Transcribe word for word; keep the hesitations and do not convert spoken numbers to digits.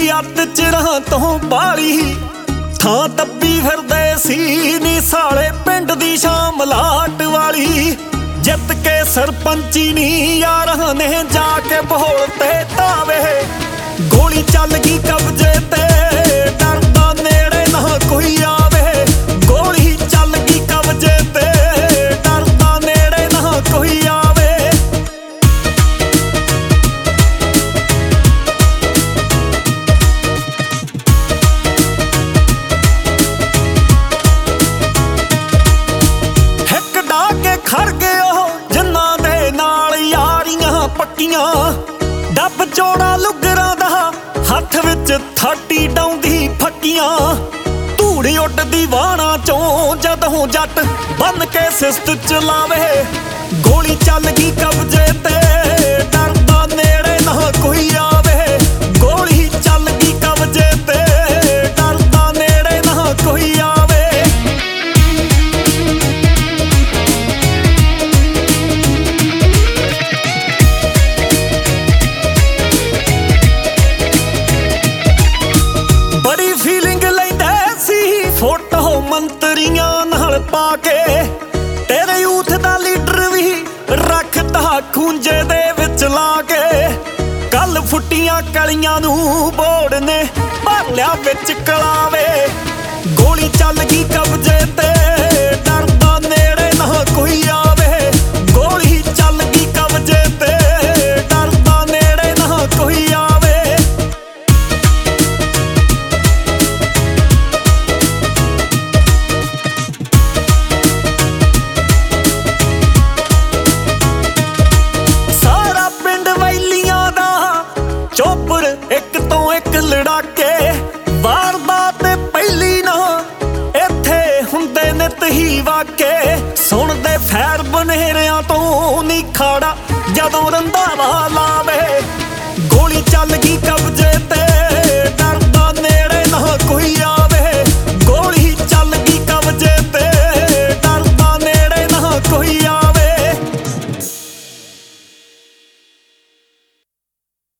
ਅੱਤ ਚਿਰਾਂ ਤੋਂ ਬਾਲੀ ਥਾਂ ਦੱਬੀ ਫਿਰਦੇ ਸੀ ਨੀ ਸਾਲੇ ਪਿੰਡ ਦੀ ਸ਼ਾਮ ਲਾਟ ਵਾਲੀ। ਜਿੱਤ ਕੇ ਸਰਪੰਚੀ ਨੀ ਯਾਰਾਂ ਨੇ ਜਾ ਕੇ ਬਹੋਲ ਤੇ ਤਾਵੇ ਗੋਲੀ ਚੱਲ ਗਈ ਕਬਜ਼ੇ ਤੇ ਡਰਦਾ ਨੇੜੇ ਨਾ ਕੋਈ ਆਵੇ। ਗੋਲੀ ਚੱਲ ਗਈ ਕਬਜ਼ੇ ਤੇ ਡਰਦਾ ਨੇੜੇ ਨਾ ਕੋਈ ਆਵੇ। ਹਿੱਕ ਡਾ ਕੇ ਖੜ ਗਏ ਉਹ ਜਿਨ੍ਹਾਂ ਦੇ ਨਾਲ ਯਾਰੀਆਂ ਪੱਕੀਆਂ। ਡੱਬ ਚੋੜਾ ਲੁੱਗਰਾਂ ਦਾ ਹੱਥ ਵਿੱਚ ਥਾਟੀ ਡਾਉਂਦੀ ਫੱਕੀਆਂ। ਧੂੜ ਉੱਡਦੀ ਵਾਣਾ ਚੋਂ ਜਦੋਂ ਜੱਟ ਬੰਨ ਕੇ ਸਿਸਟ ਚਲਾਵੇ। ਗੋਲੀ ਚੱਲ ਗਈ ਕਬਜ਼ੇ ਤੇ ਡਰਦਾ ਨੇੜੇ ਨਾ ਕੋਈ ਆਵੇ। ਗੋਲੀ ਚੱਲ ਗਈ ਕਬਜ਼ੇ ਤੇ ਡਰਦਾ ਨੇੜੇ ਨਾ ਕੋਈ ਆਵੇ। ਬੜੀ ਫੀਲਿੰਗ ਲੈਂਦੇ ਸੀ ਫੋਟੋ ਮੰਤਰੀਆਂ ਨਾਲ ਪਾ ਕੇ। ਤੇਰੇ ਯੂਥ ਦਾ ਲੀਡਰ ਵੀ ਰੱਖਦਾ ਖੂੰਜੇ ਦੇ ਵਿੱਚ ਲਾ ਕੇ। ਕੱਲ ਫੁੱਟੀਆਂ ਕਲੀਆਂ ਨੂੰ ਬੋੜ ਨੇ ਭਰ ਲਿਆ ਵਿੱਚ ਕਲਾਵੇ। ਗੋਲੀ ਚੱਲ ਗਈ ਕਬਜ਼ੇ ਤੇ ਡਰਦਾ ਨੇੜੇ ਨਾ ਕੋਈ ਆਵੇ। ਗੋਲੀ ਚੱਲ ਗਈ ਕਬਜ਼ੇ ਤੇ ਡਰਦਾ ਨੇੜੇ ਨਾ ਕੋਈ ਆਵੇ। ਸਾਰਾ ਪਿੰਡ ਵੈਲੀਆਂ ਦਾ ਚੋਪੜ ਇੱਕ ਤੋਂ ਇੱਕ ਲੜਾਕੇ। ਵਾਰਦਾਤ ਪਹਿਲੀ ਨਾ ਇੱਥੇ ਹੁੰਦੇ ਨਿਤ ਹੀ ਵਾਕੇ। ਸੁਣਦੇ ਫੈਰ ਬਨੇਰਿਆਂ ਤੋਂ ਨੀ ਖਾੜਾ ਜਦੋਂ ਰੰਧਾਵਾ ਲਾ